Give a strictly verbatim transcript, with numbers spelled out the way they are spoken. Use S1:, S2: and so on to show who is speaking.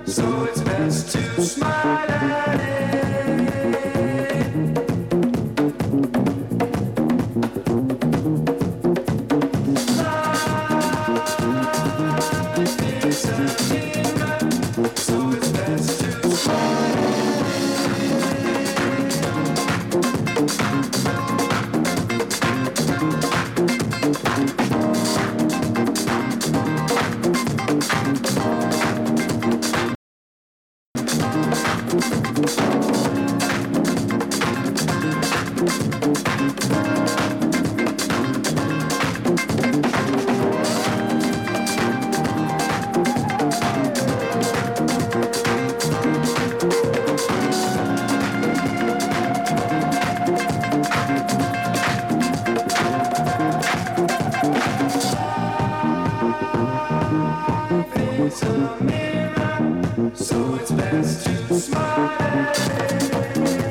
S1: so it's best to smile at it. Life is a mirror, so it's best to smile at it. It's a mirror, so it's best to